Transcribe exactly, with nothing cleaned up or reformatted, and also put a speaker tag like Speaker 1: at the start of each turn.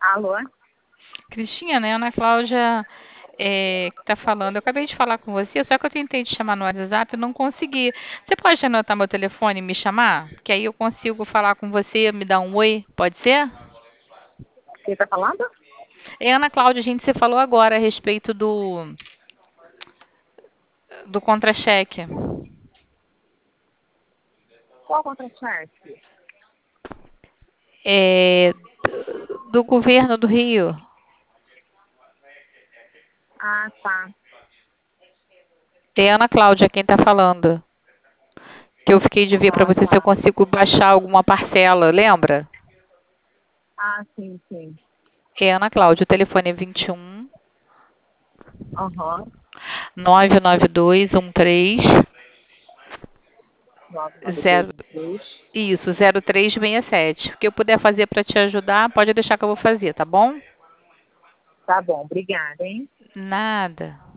Speaker 1: Alô?
Speaker 2: Cristina, né? Ana Cláudia é, que está falando. Eu acabei de falar com você, só que eu tentei te chamar no WhatsApp e não consegui. Você pode anotar meu telefone e me chamar? Que aí eu consigo falar com você, me dar um oi, pode ser?
Speaker 1: Quem está falando?
Speaker 2: É Ana Cláudia, a gente se falou agora a respeito do, do contra-cheque.
Speaker 1: Qual contra-cheque?
Speaker 2: É, do governo do Rio.
Speaker 1: Ah, tá.
Speaker 2: É Ana Cláudia quem está falando. Que eu fiquei de ver para
Speaker 1: Ah,
Speaker 2: você se eu
Speaker 1: tá.
Speaker 2: consigo baixar alguma parcela, lembra?
Speaker 1: Ah, sim, sim.
Speaker 2: É Ana Cláudia, o telefone é vinte e um,
Speaker 1: Aham.
Speaker 2: nove nove dois um três
Speaker 1: nove nove dois
Speaker 2: zero,
Speaker 1: três.
Speaker 2: isso, zero três seis sete. O que eu puder fazer para te ajudar, pode deixar que eu vou fazer, tá bom?
Speaker 1: Tá bom, obrigada, hein?
Speaker 2: Nada.